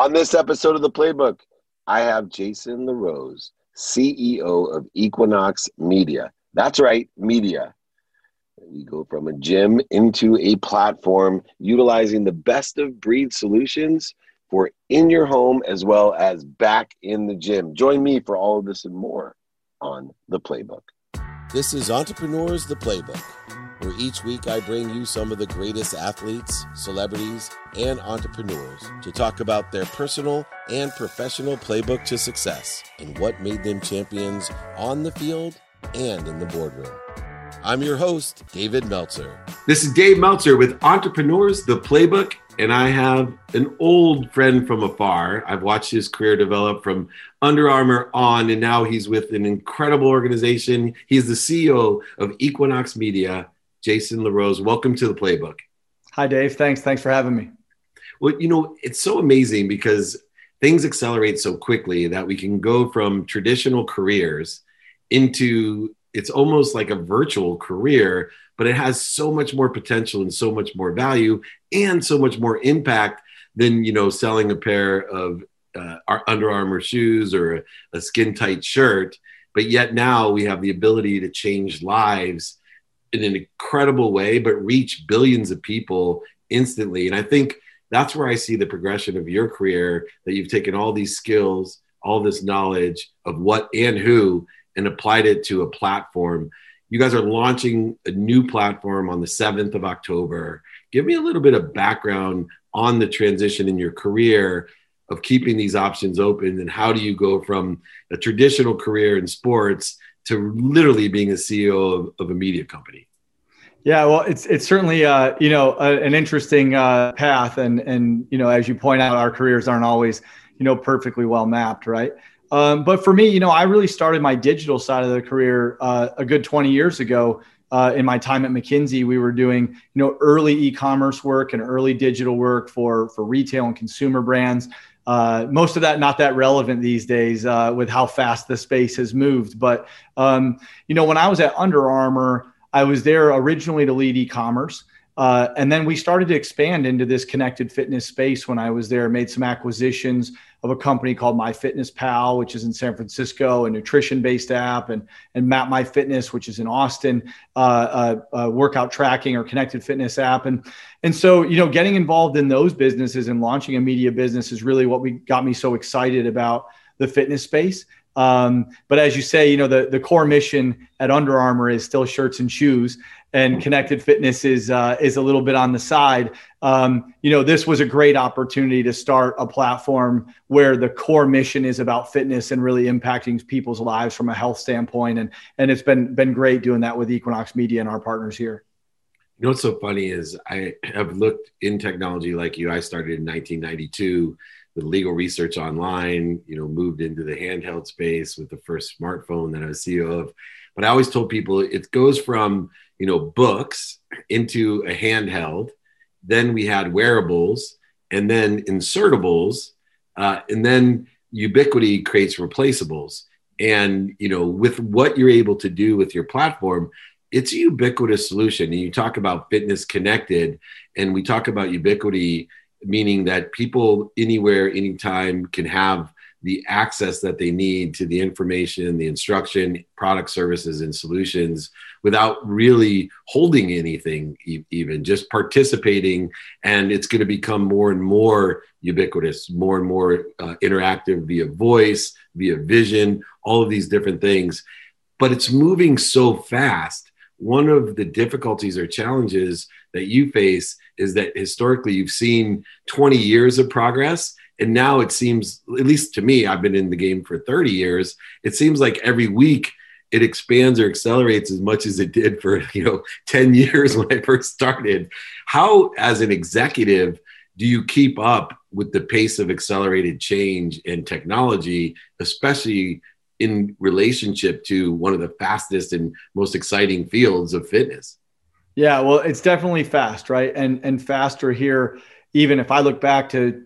On this episode of The Playbook, I have Jason LaRose, CEO of Equinox Media. That's right, media. We go from a gym into a platform utilizing the best of breed solutions for in your home as well as back in the gym. Join me for all of this and more on The Playbook. This is Entrepreneurs, The Playbook, where each week I bring you some of the greatest athletes, celebrities, and entrepreneurs to talk about their personal and professional playbook to success and what made them champions on the field and in the boardroom. I'm your host, David Meltzer. This is Dave Meltzer with Entrepreneurs, The Playbook, and I have an old friend from afar. I've watched his career develop from Under Armour on, and now he's with an incredible organization. He's the CEO of Equinox Media, Jason LaRose. Welcome to The Playbook. Hi, Dave. Thanks for having me. Well, it's so amazing because things accelerate so quickly that we can go from traditional careers into it's almost like a virtual career, but it has so much more potential and so much more value and so much more impact than, selling a pair of Under Armour shoes or a skin tight shirt. But yet now we have the ability to change lives in an incredible way, but reach billions of people instantly. And I think that's where I see the progression of your career, that you've taken all these skills, all this knowledge of what and who, and applied it to a platform. You guys are launching a new platform on the 7th of October. Give me a little bit of background on the transition in your career of keeping these options open, and how do you go from a traditional career in sports to literally being a CEO of a media company? Yeah, well, it's certainly an interesting path, and as you point out, our careers aren't always perfectly well mapped, right? But for me, I really started my digital side of the career a good 20 years ago. In my time at McKinsey, we were doing, early e-commerce work and early digital work for retail and consumer brands. Most of that not that relevant these days with how fast the space has moved. But, when I was at Under Armour, I was there originally to lead e-commerce. And then we started to expand into this connected fitness space when I was there, made some acquisitions of a company called MyFitnessPal, which is in San Francisco, a nutrition-based app, and MapMyFitness, which is in Austin, a workout tracking or connected fitness app. And so, getting involved in those businesses and launching a media business is really what got me so excited about the fitness space. But as you say, the core mission at Under Armour is still shirts and shoes, and connected fitness is a little bit on the side. This was a great opportunity to start a platform where the core mission is about fitness and really impacting people's lives from a health standpoint. And it's been great doing that with Equinox Media and our partners here. What's so funny is I have looked in technology like you. I started in 1992 with legal research online, moved into the handheld space with the first smartphone that I was CEO of. But I always told people it goes from, books into a handheld. Then we had wearables, and then insertables, and then ubiquity creates replaceables. And, with what you're able to do with your platform, it's a ubiquitous solution. And you talk about fitness connected, and we talk about ubiquity, meaning that people anywhere, anytime can have the access that they need to the information, the instruction, product, services, and solutions without really holding anything, even just participating. And it's going to become more and more ubiquitous, more and more interactive via voice, via vision, all of these different things. But it's moving so fast. One of the difficulties or challenges that you face is that historically you've seen 20 years of progress. And now it seems, at least to me, I've been in the game for 30 years. It seems like every week it expands or accelerates as much as it did for, 10 years when I first started. How, as an executive, do you keep up with the pace of accelerated change and technology, especially in relationship to one of the fastest and most exciting fields of fitness? Yeah, well, it's definitely fast, right? And faster here. Even if I look back to,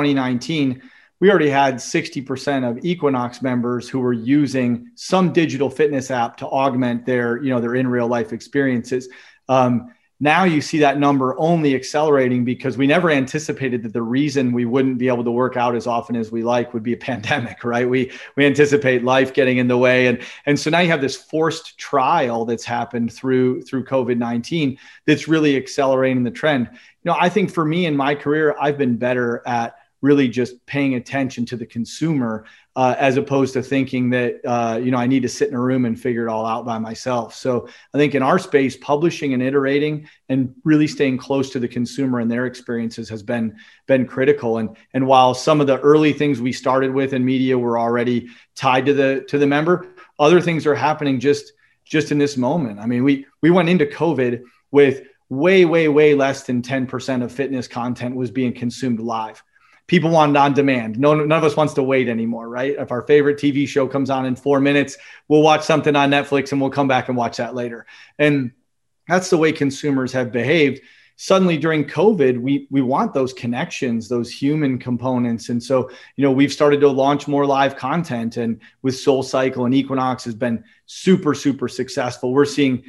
2019, we already had 60% of Equinox members who were using some digital fitness app to augment their in real life experiences. Now you see that number only accelerating because we never anticipated that the reason we wouldn't be able to work out as often as we like would be a pandemic, right? We anticipate life getting in the way. And so now you have this forced trial that's happened through COVID-19 that's really accelerating the trend. I think for me in my career, I've been better at really just paying attention to the consumer as opposed to thinking that, I need to sit in a room and figure it all out by myself. So I think in our space, publishing and iterating and really staying close to the consumer and their experiences has been critical. And while some of the early things we started with in media were already tied to the member, other things are happening just in this moment. I mean, we went into COVID with way less than 10% of fitness content was being consumed live. People wanted on demand. None of us wants to wait anymore, right? If our favorite TV show comes on in 4 minutes, we'll watch something on Netflix and we'll come back and watch that later. And that's the way consumers have behaved. Suddenly during COVID, we want those connections, those human components. And so, we've started to launch more live content, and with SoulCycle and Equinox has been super successful. We're seeing,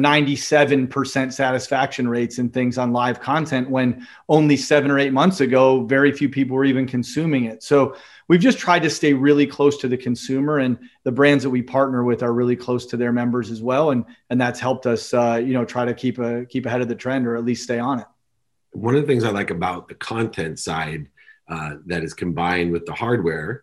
97% satisfaction rates and things on live content when only 7 or 8 months ago, very few people were even consuming it. So we've just tried to stay really close to the consumer, and the brands that we partner with are really close to their members as well. And that's helped us, try to keep ahead of the trend, or at least stay on it. One of the things I like about the content side that is combined with the hardware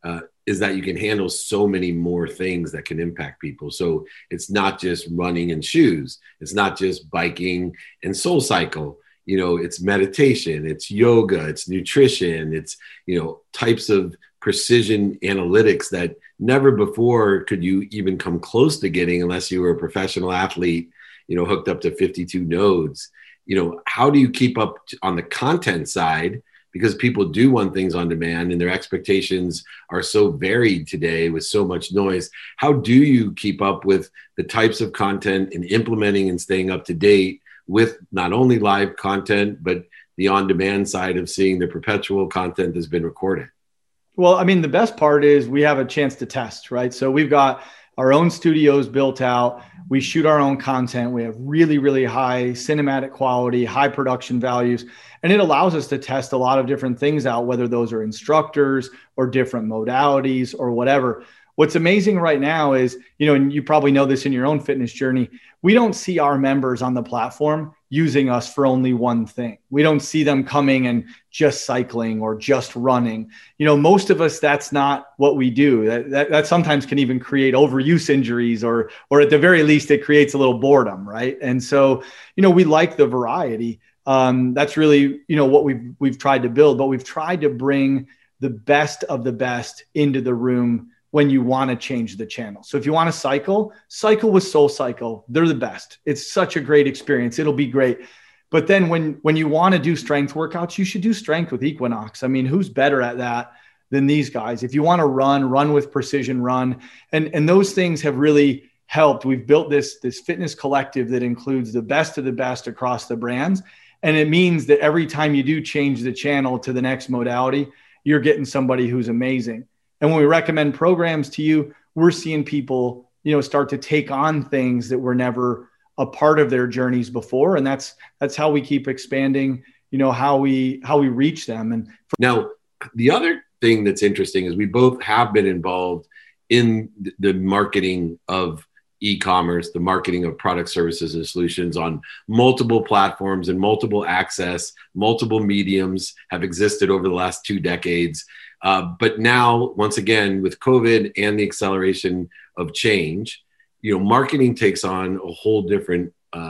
is that you can handle so many more things that can impact people. So it's not just running and shoes. It's not just biking and SoulCycle. It's meditation, it's yoga, it's nutrition, it's, types of precision analytics that never before could you even come close to getting unless you were a professional athlete, hooked up to 52 nodes. How do you keep up on the content side? Because people do want things on demand and their expectations are so varied today with so much noise. How do you keep up with the types of content and implementing and staying up to date with not only live content, but the on-demand side of seeing the perpetual content that's been recorded? Well, I mean, the best part is we have a chance to test, right? So we've got our own studios built out. We shoot our own content. We have really high cinematic quality, high production values, and it allows us to test a lot of different things out, whether those are instructors or different modalities or whatever. What's amazing right now is, and you probably know this in your own fitness journey, we don't see our members on the platform using us for only one thing. We don't see them coming and just cycling or just running. Most of us, that's not what we do. That sometimes can even create overuse injuries, or at the very least, it creates a little boredom, right? And so, we like the variety. That's really, what we've tried to build, but we've tried to bring the best of the best into the room when you want to change the channel. So if you want to cycle with SoulCycle. They're the best. It's such a great experience. It'll be great. But then when you want to do strength workouts, you should do strength with Equinox. I mean, who's better at that than these guys? If you want to run with Precision Run. And those things have really helped. We've built this fitness collective that includes the best of the best across the brands. And it means that every time you do change the channel to the next modality, you're getting somebody who's amazing. And when we recommend programs to you, we're seeing people, start to take on things that were never a part of their journeys before. And that's how we keep expanding, how we reach them. And now, the other thing that's interesting is we both have been involved in the marketing of e-commerce, the marketing of products, services, and solutions on multiple platforms and multiple access, multiple mediums have existed over the last 2 decades. But now, once again, with COVID and the acceleration of change, marketing takes on a whole different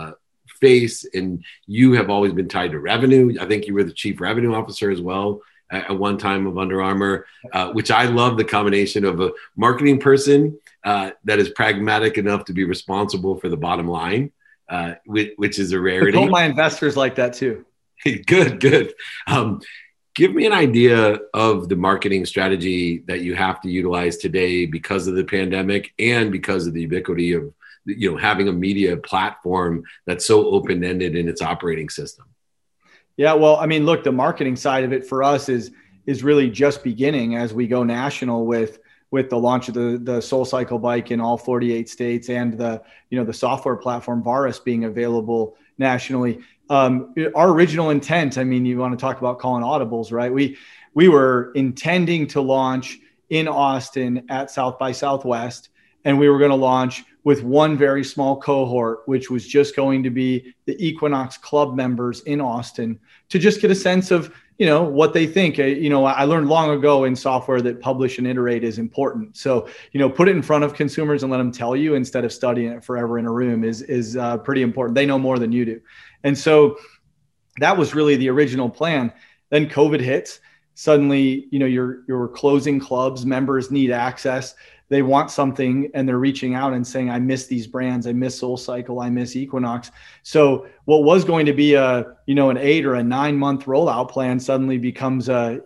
face. And you have always been tied to revenue. I think you were the chief revenue officer as well at one time of Under Armour, which I love the combination of a marketing person that is pragmatic enough to be responsible for the bottom line, which is a rarity. I told my investors like that too. Good. Give me an idea of the marketing strategy that you have to utilize today because of the pandemic and because of the ubiquity of, having a media platform that's so open-ended in its operating system. Yeah, well, I mean, look, the marketing side of it for us is really just beginning as we go national with the launch of the SoulCycle bike in all 48 states and the software platform Varus being available nationally. Our original intent, I mean, you want to talk about calling audibles, right? We were intending to launch in Austin at South by Southwest, and we were going to launch with one very small cohort, which was just going to be the Equinox Club members in Austin, to just get a sense of, what they think. I learned long ago in software that publish and iterate is important. So, put it in front of consumers and let them tell you instead of studying it forever in a room is pretty important. They know more than you do. And so that was really the original plan. Then COVID hits. Suddenly, you're closing clubs, members need access. They want something and they're reaching out and saying, I miss these brands. I miss SoulCycle. I miss Equinox. So what was going to be an 8 or a 9 month rollout plan suddenly becomes a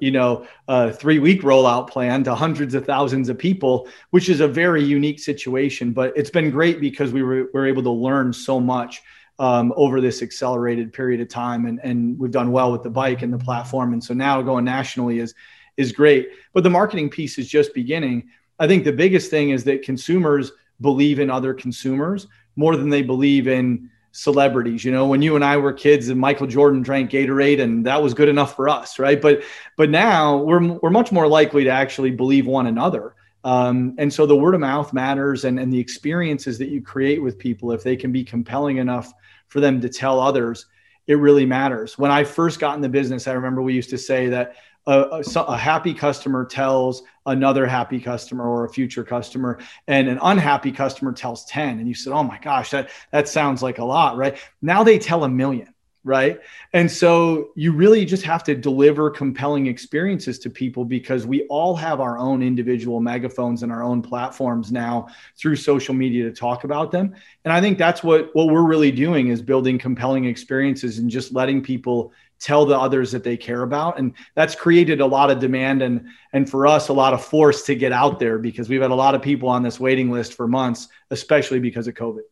3-week rollout plan to hundreds of thousands of people, which is a very unique situation. But it's been great because we were able to learn so much over this accelerated period of time. And we've done well with the bike and the platform. And so now going nationally is great. But the marketing piece is just beginning. I think the biggest thing is that consumers believe in other consumers more than they believe in celebrities. When you and I were kids and Michael Jordan drank Gatorade, and that was good enough for us, right? But now we're much more likely to actually believe one another. And so the word of mouth matters, and the experiences that you create with people, if they can be compelling enough for them to tell others, it really matters. When I first got in the business, I remember we used to say that a happy customer tells another happy customer or a future customer, and an unhappy customer tells 10. And you said, oh my gosh, that sounds like a lot, right? Now they tell 1 million, right? And so you really just have to deliver compelling experiences to people, because we all have our own individual megaphones and our own platforms now through social media to talk about them. And I think that's what we're really doing, is building compelling experiences and just letting people tell the others that they care about. And that's created a lot of demand and for us, a lot of force to get out there, because we've had a lot of people on this waiting list for months, especially because of COVID.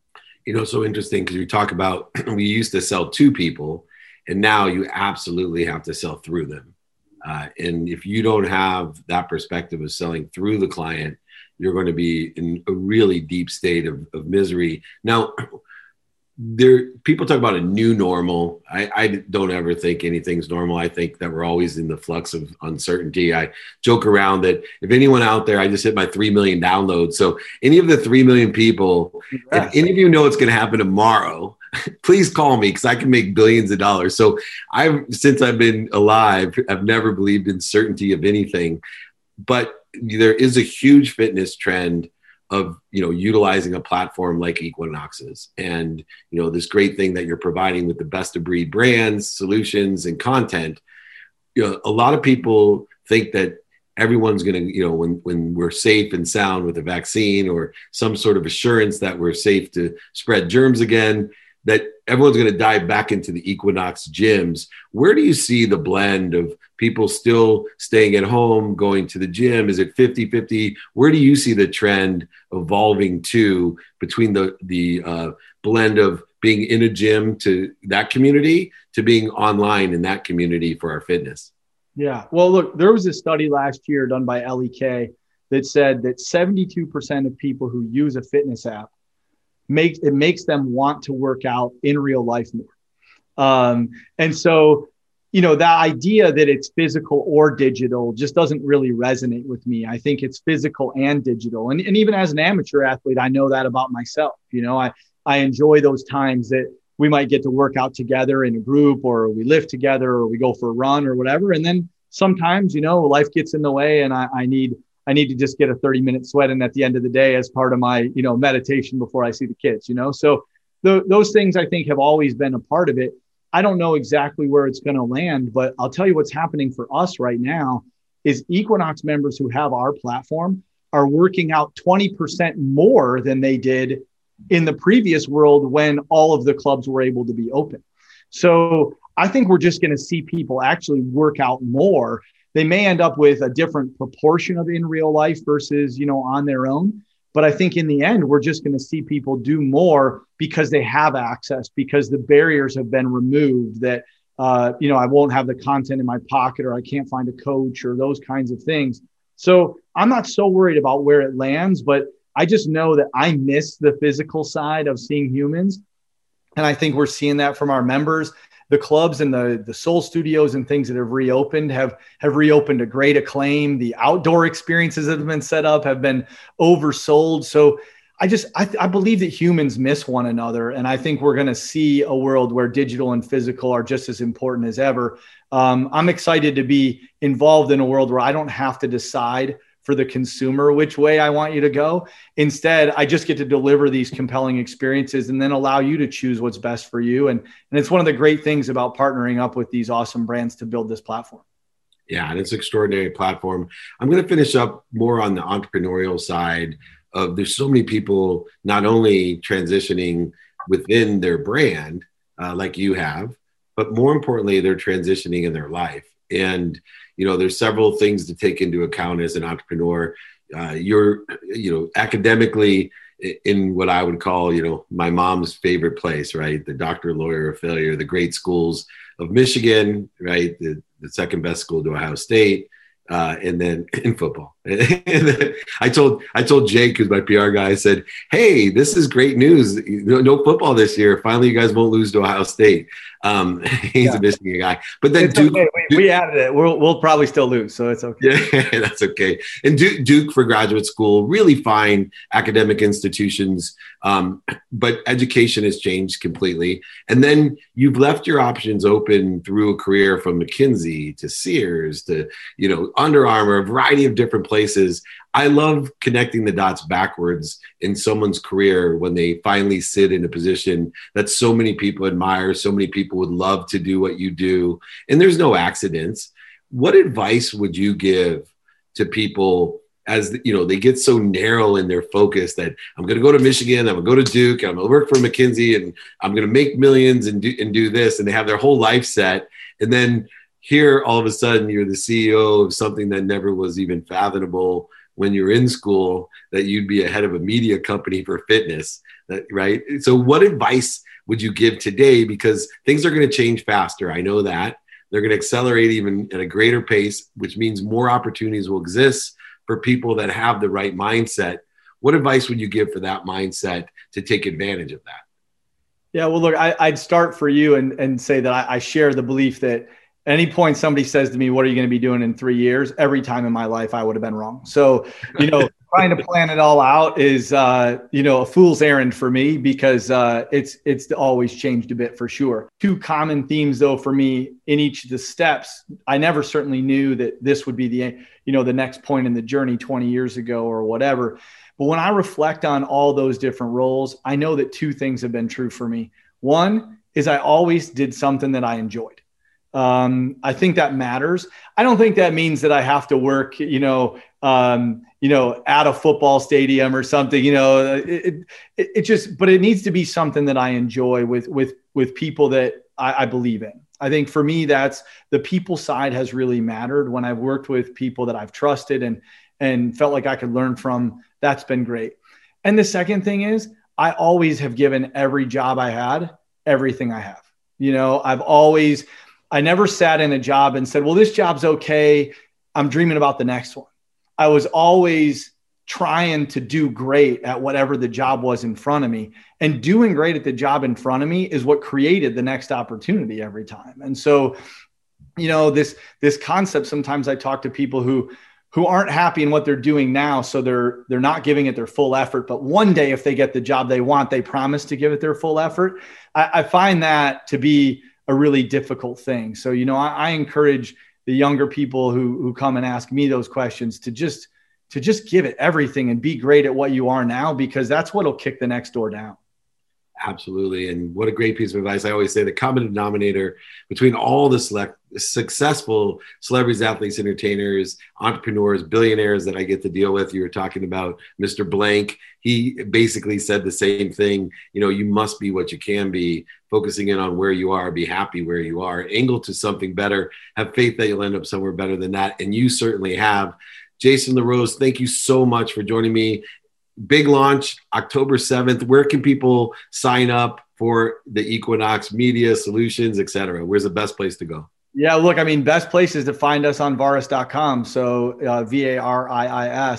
So interesting, because you talk about, we used to sell to people, and now you absolutely have to sell through them. And if you don't have that perspective of selling through the client, you're going to be in a really deep state of misery. Now, people talk about a new normal. I don't ever think anything's normal. I think that we're always in the flux of uncertainty. I joke around that if anyone out there, I just hit my 3 million downloads. So any of the 3 million people, if any of you know what's going to happen tomorrow, please call me, because I can make billions of dollars. So since I've been alive, I've never believed in certainty of anything. But there is a huge fitness trend of, utilizing a platform like Equinox's, and, this great thing that you're providing with the best of breed brands, solutions, and content. A lot of people think that everyone's going to, when we're safe and sound with a vaccine or some sort of assurance that we're safe to spread germs again, that everyone's going to dive back into the Equinox gyms. Where do you see the blend of people still staying at home, going to the gym? Is it 50-50? Where do you see the trend evolving to, between the blend of being in a gym to that community to being online in that community for our fitness? Yeah. Well, look, there was a study last year done by LEK that said that 72% of people who use a fitness app makes them want to work out in real life more. And so, that idea that it's physical or digital just doesn't really resonate with me. I think it's physical and digital. And even as an amateur athlete, I know that about myself. I enjoy those times that we might get to work out together in a group, or we lift together, or we go for a run or whatever. And then sometimes, life gets in the way, and I need to just get a 30-minute sweat in at the end of the day as part of my, meditation before I see the kids, So those things I think have always been a part of it. I don't know exactly where it's going to land, but I'll tell you what's happening for us right now is Equinox members who have our platform are working out 20% more than they did in the previous world when all of the clubs were able to be open. So I think we're just going to see people actually work out more. They may end up with a different proportion of in real life versus, on their own. But I think in the end, we're just going to see people do more because they have access, because the barriers have been removed, that, I won't have the content in my pocket, or I can't find a coach, or those kinds of things. So I'm not so worried about where it lands, but I just know that I miss the physical side of seeing humans. And I think we're seeing that from our members. The clubs and the Soul Studios and things that have reopened have reopened to great acclaim. The outdoor experiences that have been set up have been oversold. So I believe that humans miss one another. And I think we're going to see a world where digital and physical are just as important as ever. I'm excited to be involved in a world where I don't have to decide for the consumer which way I want you to go. Instead, I just get to deliver these compelling experiences and then allow you to choose what's best for you. And it's one of the great things about partnering up with these awesome brands to build this platform. Yeah, and it's an extraordinary platform. I'm going to finish up more on the entrepreneurial side of, there's so many people not only transitioning within their brand like you have, but more importantly, they're transitioning in their life. And there's several things to take into account as an entrepreneur. You're, academically in what I would call, my mom's favorite place, right? The doctor, lawyer, or failure, the great schools of Michigan, right? The second best school to Ohio State. And then in football, I told Jake, who's my PR guy, I said, "Hey, this is great news. No football this year. Finally, you guys won't lose to Ohio State." He's a Michigan guy, but then it's Duke, okay. We added it. We'll probably still lose, so it's okay. Yeah, that's okay. And Duke for graduate school, really fine academic institutions, but education has changed completely. And then you've left your options open through a career from McKinsey to Sears to Under Armour, a variety of different places. I love connecting the dots backwards in someone's career when they finally sit in a position that so many people admire, so many people would love to do what you do, and there's no accidents. What advice would you give to people as they get so narrow in their focus that I'm going to go to Michigan, I'm going to go to Duke, I'm going to work for McKinsey, and I'm going to make millions and do this, and they have their whole life set, and then here all of a sudden you're the CEO of something that never was even fathomable when you're in school, that you'd be a head of a media company for fitness, right? So what advice would you give today? Because things are going to change faster. I know that. They're going to accelerate even at a greater pace, which means more opportunities will exist for people that have the right mindset. What advice would you give for that mindset to take advantage of that? Yeah, well, look, I'd start for you and say that I share the belief that at any point somebody says to me, "What are you going to be doing in 3 years?" Every time in my life, I would have been wrong. So, trying to plan it all out is, a fool's errand for me, because it's always changed a bit for sure. Two common themes, though, for me in each of the steps. I never certainly knew that this would be the next point in the journey 20 years ago or whatever. But when I reflect on all those different roles, I know that two things have been true for me. One is I always did something that I enjoyed. I think that matters. I don't think that means that I have to work, at a football stadium or something, it just, but it needs to be something that I enjoy with people that I believe in. I think for me, that's the people side has really mattered when I've worked with people that I've trusted and felt like I could learn from. That's been great. And the second thing is I always have given every job I had, everything I have. I never sat in a job and said, "Well, this job's okay, I'm dreaming about the next one." I was always trying to do great at whatever the job was in front of me. And doing great at the job in front of me is what created the next opportunity every time. And so, this concept, sometimes I talk to people who aren't happy in what they're doing now. So they're not giving it their full effort. But one day, if they get the job they want, they promise to give it their full effort. I find that to be a really difficult thing. So, I encourage the younger people who come and ask me those questions to just give it everything and be great at what you are now, because that's what'll kick the next door down. Absolutely. And what a great piece of advice. I always say the common denominator between all the successful celebrities, athletes, entertainers, entrepreneurs, billionaires that I get to deal with, you were talking about Mr. Blank. He basically said the same thing. You must be what you can be, focusing in on where you are, be happy where you are, angle to something better, have faith that you'll end up somewhere better than that. And you certainly have. Jason LaRose, thank you so much for joining me. Big launch, October 7th. Where can people sign up for the Equinox Media Solutions, et cetera? Where's the best place to go? Yeah, look, best place is to find us on Varis.com. So VARIIS.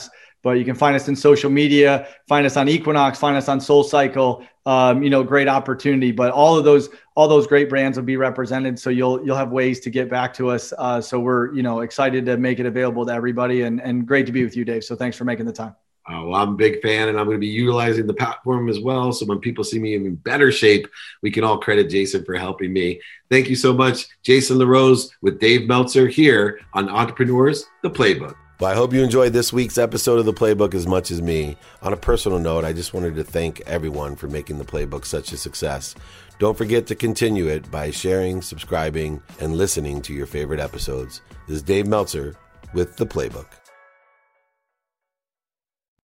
but you can find us in social media, find us on Equinox, find us on SoulCycle. Great opportunity, but all those great brands will be represented. So you'll have ways to get back to us. So we're, excited to make it available to everybody, and great to be with you, Dave. So thanks for making the time. Well, I'm a big fan, and I'm going to be utilizing the platform as well. So when people see me in better shape, we can all credit Jason for helping me. Thank you so much, Jason LaRose with Dave Meltzer here on Entrepreneurs, the Playbook. Well, I hope you enjoyed this week's episode of The Playbook as much as me. On a personal note, I just wanted to thank everyone for making The Playbook such a success. Don't forget to continue it by sharing, subscribing, and listening to your favorite episodes. This is Dave Meltzer with The Playbook.